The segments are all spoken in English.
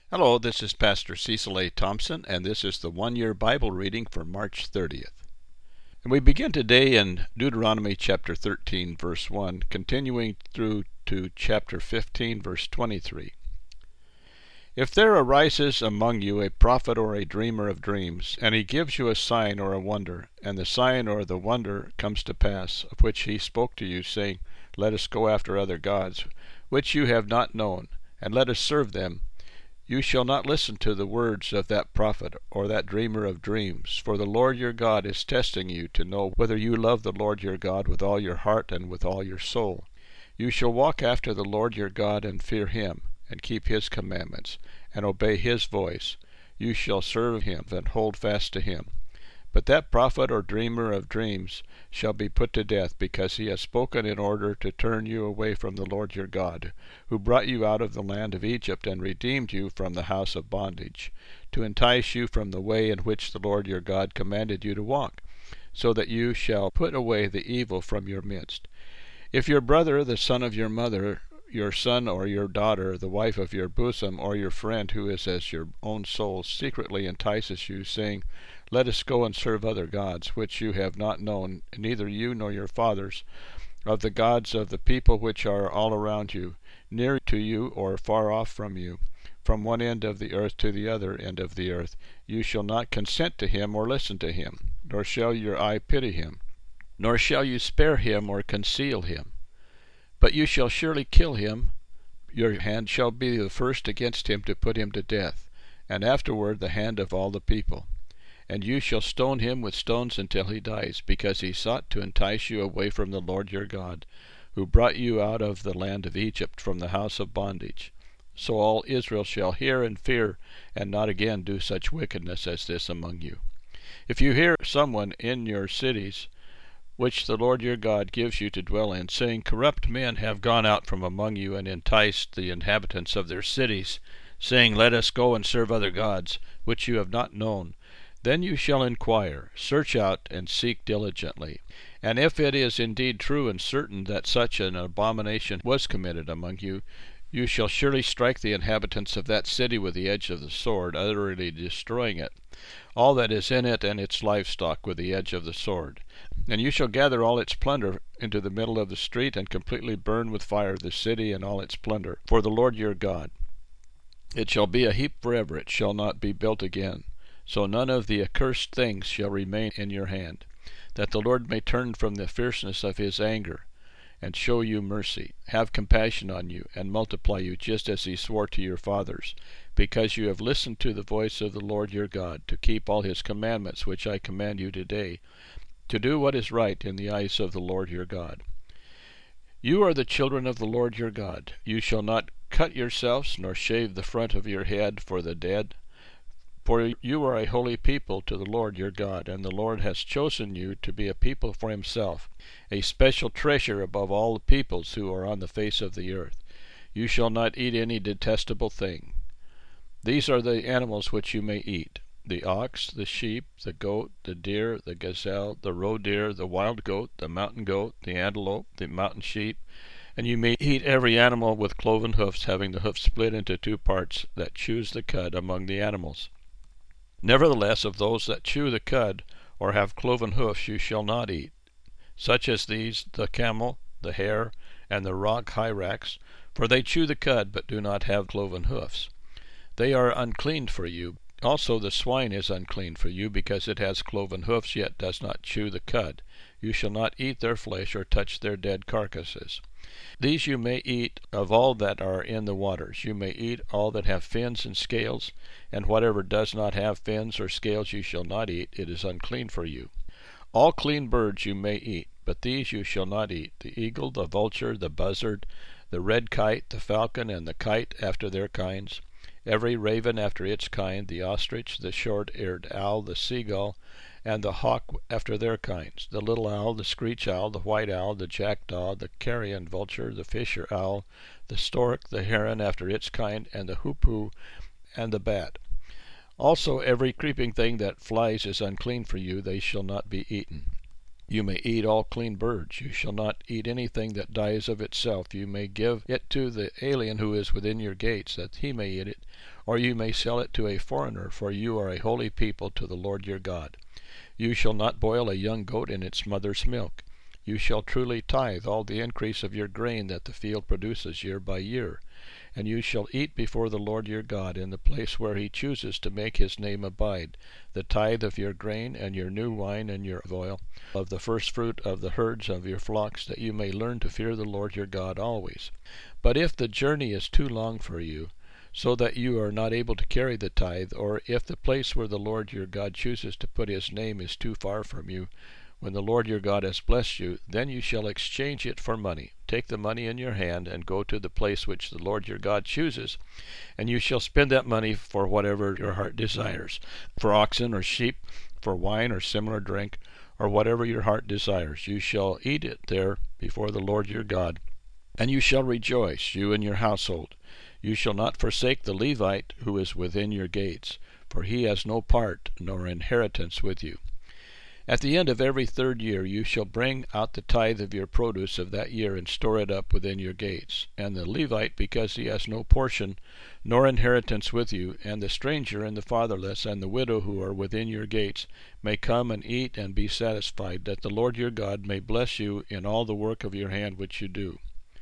Hello, this is Pastor Cecil A. Thompson, and this is the one-year Bible reading for March 30th. And we begin today in Deuteronomy chapter 13, verse 1, continuing through to chapter 15, verse 23. If there arises among you a prophet or a dreamer of dreams, and he gives you a sign or a wonder, and the sign or the wonder comes to pass, of which he spoke to you, saying, Let us go after other gods, which you have not known, and let us serve them, you shall not listen to the words of that prophet or that dreamer of dreams, for the Lord your God is testing you to know whether you love the Lord your God with all your heart and with all your soul. You shall walk after the Lord your God and fear him, and keep his commandments, and obey his voice. You shall serve him and hold fast to him. But that prophet or dreamer of dreams shall be put to death, because he has spoken in order to turn you away from the Lord your God, who brought you out of the land of Egypt and redeemed you from the house of bondage, to entice you from the way in which the Lord your God commanded you to walk, so that you shall put away the evil from your midst. If your brother, the son of your mother, your son or your daughter, the wife of your bosom, or your friend who is as your own soul, secretly entices you, saying, Let us go and serve other gods, which you have not known, neither you nor your fathers, of the gods of the people which are all around you, near to you or far off from you, from one end of the earth to the other end of the earth, you shall not consent to him or listen to him, nor shall your eye pity him, nor shall you spare him or conceal him. But you shall surely kill him. Your hand shall be the first against him to put him to death, and afterward the hand of all the people. And you shall stone him with stones until he dies, because he sought to entice you away from the Lord your God, who brought you out of the land of Egypt from the house of bondage. So all Israel shall hear and fear, and not again do such wickedness as this among you. If you hear someone in your cities, which the Lord your God gives you to dwell in, saying, Corrupt men have gone out from among you and enticed the inhabitants of their cities, saying, Let us go and serve other gods, which you have not known, then you shall inquire, search out, and seek diligently. And if it is indeed true and certain that such an abomination was committed among you, you shall surely strike the inhabitants of that city with the edge of the sword, utterly destroying it, all that is in it and its livestock with the edge of the sword. And you shall gather all its plunder into the middle of the street, and completely burn with fire the city and all its plunder, for the Lord your God. It shall be a heap forever, it shall not be built again. So none of the accursed things shall remain in your hand, that the Lord may turn from the fierceness of his anger, and show you mercy, have compassion on you, and multiply you, just as he swore to your fathers, because you have listened to the voice of the Lord your God, to keep all his commandments which I command you today, to do what is right in the eyes of the Lord your God. You are the children of the Lord your God. You shall not cut yourselves, nor shave the front of your head for the dead, for you are a holy people to the Lord your God, and the Lord has chosen you to be a people for himself, a special treasure above all the peoples who are on the face of the earth. You shall not eat any detestable thing. These are the animals which you may eat: the ox, the sheep, the goat, the deer, the gazelle, the roe deer, the wild goat, the mountain goat, the antelope, the mountain sheep. And you may eat every animal with cloven hoofs, having the hoof split into two parts, that chews the cud among the animals. Nevertheless, of those that chew the cud, or have cloven hoofs, you shall not eat, such as these, the camel, the hare, and the rock hyrax, for they chew the cud, but do not have cloven hoofs. They are unclean for you. Also the swine is unclean for you, because it has cloven hoofs, yet does not chew the cud. You shall not eat their flesh, or touch their dead carcasses. These you may eat of all that are in the waters. You may eat all that have fins and scales, and whatever does not have fins or scales you shall not eat. It is unclean for you. All clean birds you may eat, but these you shall not eat: the eagle, the vulture, the buzzard, the red kite, the falcon, and the kite after their kinds, every raven after its kind, the ostrich, the short-eared owl, the seagull, and the hawk after their kinds, the little owl, the screech owl, the white owl, the jackdaw, the carrion vulture, the fisher owl, the stork, the heron after its kind, and the hoopoe and the bat. Also every creeping thing that flies is unclean for you, they shall not be eaten. You may eat all clean birds. You shall not eat anything that dies of itself. You may give it to the alien who is within your gates, that he may eat it, or you may sell it to a foreigner, for you are a holy people to the Lord your God. You shall not boil a young goat in its mother's milk. You shall truly tithe all the increase of your grain that the field produces year by year. And you shall eat before the Lord your God in the place where he chooses to make his name abide, the tithe of your grain and your new wine and your oil, of the first fruit of the herds of your flocks, that you may learn to fear the Lord your God always. But if the journey is too long for you, so that you are not able to carry the tithe, or if the place where the Lord your God chooses to put his name is too far from you, when the Lord your God has blessed you, then you shall exchange it for money. Take the money in your hand and go to the place which the Lord your God chooses, and you shall spend that money for whatever your heart desires, for oxen or sheep, for wine or similar drink, or whatever your heart desires. You shall eat it there before the Lord your God, and you shall rejoice, you and your household. You shall not forsake the Levite who is within your gates, for he has no part nor inheritance with you. At the end of every 3rd year you shall bring out the tithe of your produce of that year and store it up within your gates. And the Levite, because he has no portion nor inheritance with you, and the stranger and the fatherless and the widow who are within your gates, may come and eat and be satisfied, that the Lord your God may bless you in all the work of your hand which you do.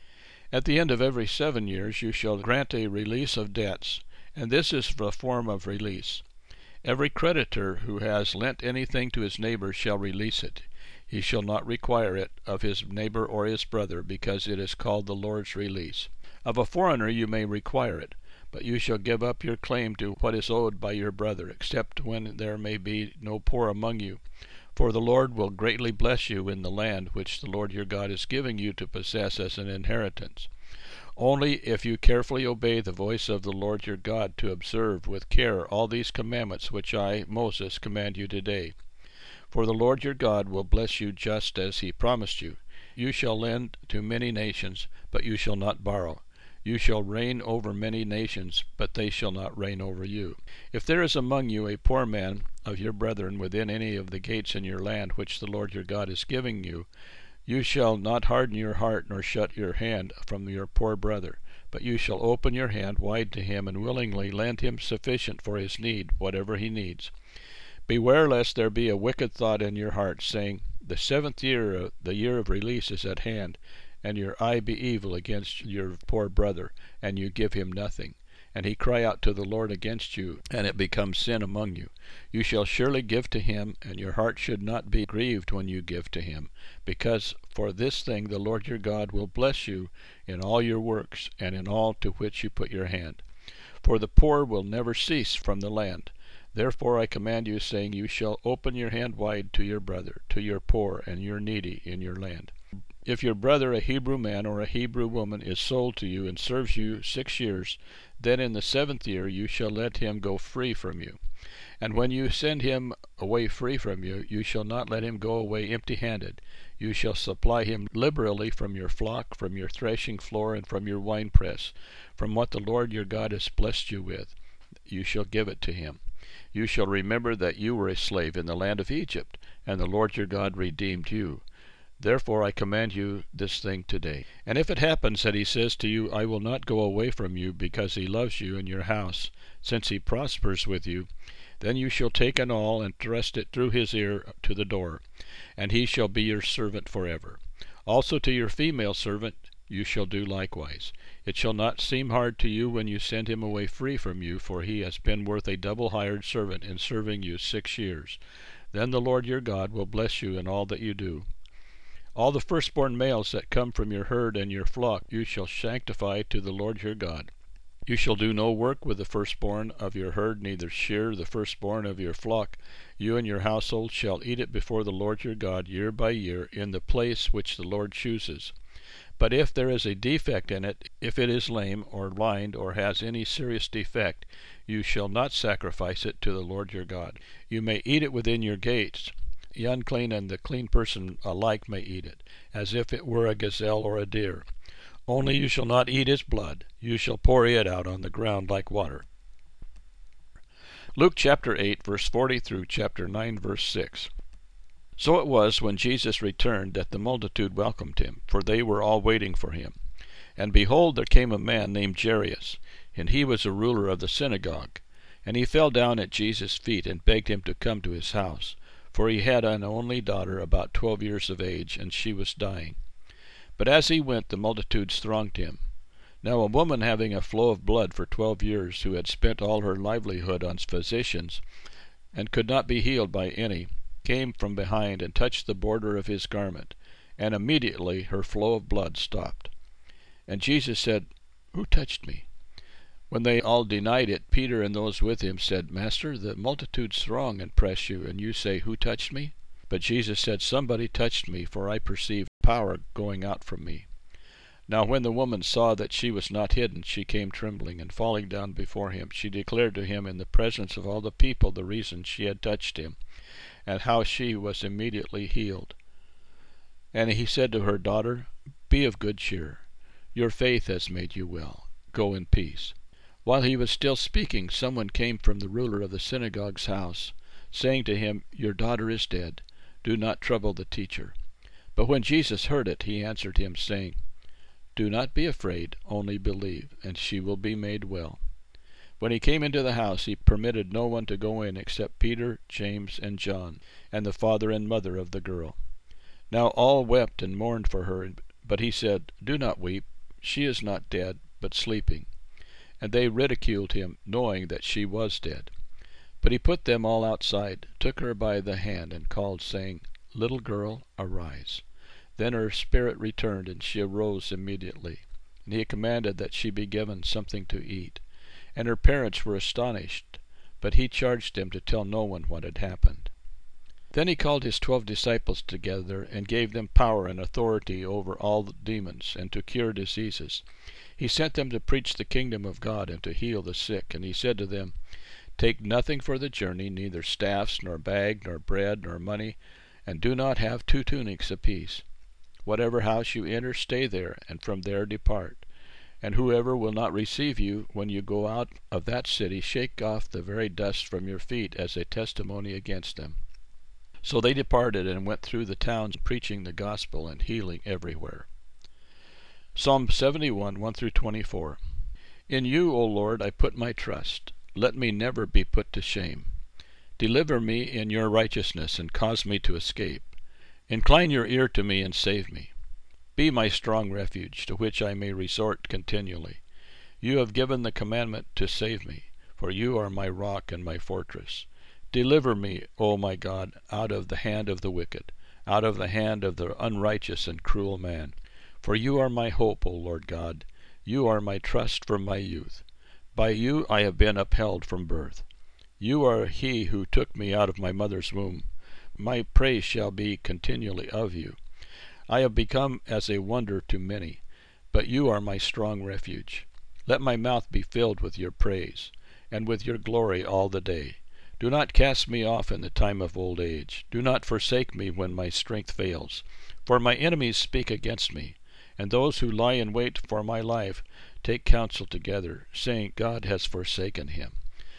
At the end of every 7 years you shall grant a release of debts, and this is the form of release. Every creditor who has lent anything to his neighbor shall release it. He shall not require it of his neighbor or his brother, because it is called the Lord's release. Of a foreigner you may require it, but you shall give up your claim to what is owed by your brother, except when there may be no poor among you. For the Lord will greatly bless you in the land which the Lord your God is giving you to possess as an inheritance. Only if you carefully obey the voice of the Lord your God to observe with care all these commandments which I, Moses, command you today. For the Lord your God will bless you just as he promised you. You shall lend to many nations, but you shall not borrow. You shall reign over many nations, but they shall not reign over you. If there is among you a poor man of your brethren within any of the gates in your land which the Lord your God is giving you, you shall not harden your heart nor shut your hand from your poor brother, but you shall open your hand wide to him and willingly lend him sufficient for his need, whatever he needs. Beware lest there be a wicked thought in your heart, saying, The 7th year, the year of release, is at hand, and your eye be evil against your poor brother, and you give him nothing. And he cry out to the Lord against you, and it becomes sin among you. You shall surely give to him, and your heart should not be grieved when you give to him, because for this thing the Lord your God will bless you in all your works, and in all to which you put your hand. For the poor will never cease from the land. Therefore I command you, saying, You shall open your hand wide to your brother, to your poor and your needy in your land. If your brother, a Hebrew man or a Hebrew woman, is sold to you and serves you 6 years, then in the 7th year you shall let him go free from you. And when you send him away free from you, you shall not let him go away empty-handed. You shall supply him liberally from your flock, from your threshing floor, and from your winepress. From what the Lord your God has blessed you with, you shall give it to him. You shall remember that you were a slave in the land of Egypt, and the Lord your God redeemed you. Therefore I command you this thing today. And if it happens that he says to you, I will not go away from you, because he loves you and your house, since he prospers with you, then you shall take an awl and thrust it through his ear to the door, and he shall be your servant forever. Also to your female servant you shall do likewise. It shall not seem hard to you when you send him away free from you, for he has been worth a double hired servant in serving you 6 years. Then the Lord your God will bless you in all that you do. All the firstborn males that come from your herd and your flock you shall sanctify to the Lord your God. You shall do no work with the firstborn of your herd, neither shear the firstborn of your flock. You and your household shall eat it before the Lord your God year by year in the place which the Lord chooses. But if there is a defect in it, if it is lame or blind or has any serious defect, you shall not sacrifice it to the Lord your God. You may eat it within your gates. The unclean and the clean person alike may eat it, as if it were a gazelle or a deer. Only you shall not eat its blood. You shall pour it out on the ground like water. Luke chapter 8, verse 40 through chapter 9, verse 6. So it was when Jesus returned that the multitude welcomed him, for they were all waiting for him. And behold, there came a man named Jairus, and he was a ruler of the synagogue. And he fell down at Jesus' feet and begged him to come to his house, for he had an only daughter about 12 years of age, and she was dying. But as he went, the multitudes thronged him. Now a woman having a flow of blood for 12 years, who had spent all her livelihood on physicians, and could not be healed by any, came from behind and touched the border of his garment, and immediately her flow of blood stopped. And Jesus said, "Who touched me?" When they all denied it, Peter and those with him said, "Master, the multitudes throng and press you, and you say, 'Who touched me?'" But Jesus said, "Somebody touched me, for I perceive power going out from me." Now when the woman saw that she was not hidden, she came trembling, and falling down before him, she declared to him in the presence of all the people the reason she had touched him, and how she was immediately healed. And he said to her, "Daughter, be of good cheer. Your faith has made you well. Go in peace." While he was still speaking, someone came from the ruler of the synagogue's house, saying to him, "Your daughter is dead. Do not trouble the teacher." But when Jesus heard it, he answered him, saying, "Do not be afraid, only believe, and she will be made well." When he came into the house, he permitted no one to go in except Peter, James, and John, and the father and mother of the girl. Now all wept and mourned for her, but he said, "Do not weep. She is not dead, but sleeping." And they ridiculed him, knowing that she was dead. But he put them all outside, took her by the hand, and called, saying, "Little girl, arise." Then her spirit returned, and she arose immediately. And he commanded that she be given something to eat. And her parents were astonished, but he charged them to tell no one what had happened. Then he called his 12 disciples together, and gave them power and authority over all the demons, and to cure diseases. He sent them to preach the kingdom of God, and to heal the sick. And he said to them, "Take nothing for the journey, neither staffs, nor bag, nor bread, nor money, and do not have 2 tunics apiece. Whatever house you enter, stay there, and from there depart. And whoever will not receive you when you go out of that city, shake off the very dust from your feet as a testimony against them." So they departed and went through the towns, preaching the gospel and healing everywhere. Psalm 71, 1-24. In you, O Lord, I put my trust. Let me never be put to shame. Deliver me in your righteousness, and cause me to escape. Incline your ear to me and save me. Be my strong refuge, to which I may resort continually. You have given the commandment to save me, for you are my rock and my fortress. Deliver me, O my God, out of the hand of the wicked, out of the hand of the unrighteous and cruel man. For you are my hope, O Lord God. You are my trust from my youth. By you I have been upheld from birth. You are he who took me out of my mother's womb. My praise shall be continually of you. I have become as a wonder to many, but you are my strong refuge. Let my mouth be filled with your praise, and with your glory all the day. Do not cast me off in the time of old age. Do not forsake me when my strength fails. For my enemies speak against me, and those who lie in wait for my life take counsel together, saying, God has forsaken him.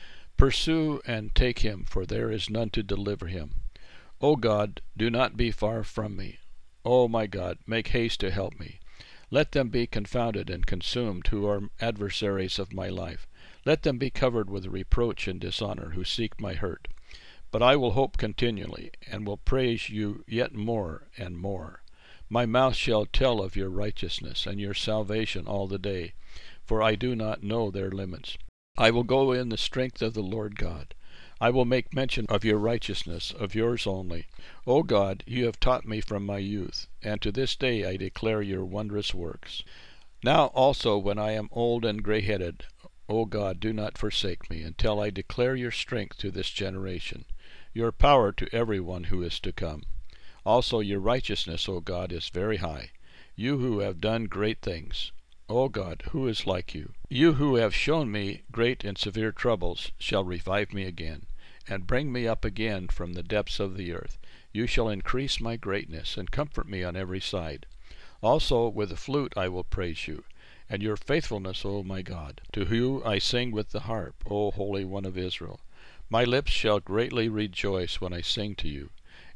Pursue and take him, for there is none to deliver him. O God, do not be far from me. O my God, make haste to help me. Let them be confounded and consumed who are adversaries of my life. Let them be covered with reproach and dishonor who seek my hurt. But I will hope continually, and will praise you yet more and more. My mouth shall tell of your righteousness and your salvation all the day, for I do not know their limits. I will go in the strength of the Lord God. I will make mention of your righteousness, of yours only. O God, you have taught me from my youth, and to this day I declare your wondrous works. Now also when I am old and gray-headed, O God, do not forsake me, until I declare your strength to this generation, your power to everyone who is to come. Also your righteousness, O God, is very high, you who have done great things. O God, who is like you? You who have shown me great and severe troubles shall revive me again, and bring me up again from the depths of the earth. You shall increase my greatness, and comfort me on every side. Also with the flute I will praise you, and your faithfulness, O my God, to whom I sing with the harp, O Holy One of Israel. My lips shall greatly rejoice when I sing to you,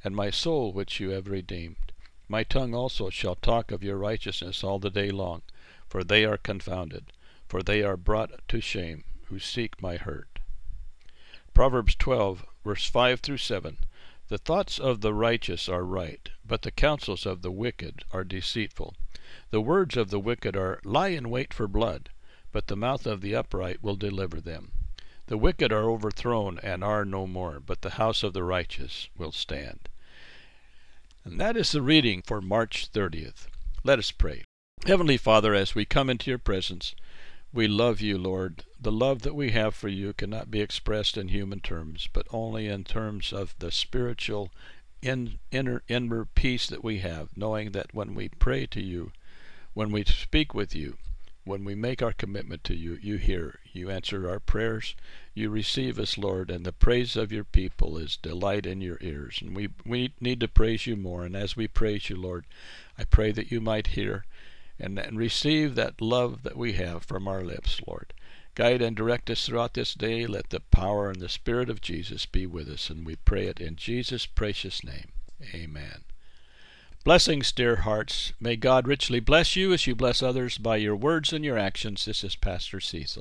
and my soul which you have redeemed. My tongue also shall talk of your righteousness all the day long, for they are confounded, for they are brought to shame, who seek my hurt. Proverbs 12, verse 5 through 7. The thoughts of the righteous are right, but the counsels of the wicked are deceitful. The words of the wicked lie in wait for blood, but the mouth of the upright will deliver them. The wicked are overthrown and are no more, but the house of the righteous will stand. And that is the reading for March 30th. Let us pray. Heavenly Father, as we come into your presence, we love you, Lord. The love that we have for you cannot be expressed in human terms, but only in terms of the spiritual inner peace that we have, knowing that when we pray to you, when we speak with you, when we make our commitment to you, you hear, you answer our prayers, you receive us, Lord, and the praise of your people is delight in your ears. And we need to praise you more, and as we praise you, Lord, I pray that you might hear and receive that love that we have from our lips, Lord. Guide and direct us throughout this day. Let the power and the Spirit of Jesus be with us, and we pray it in Jesus' precious name. Amen. Blessings, dear hearts. May God richly bless you as you bless others by your words and your actions. This is Pastor Cecil.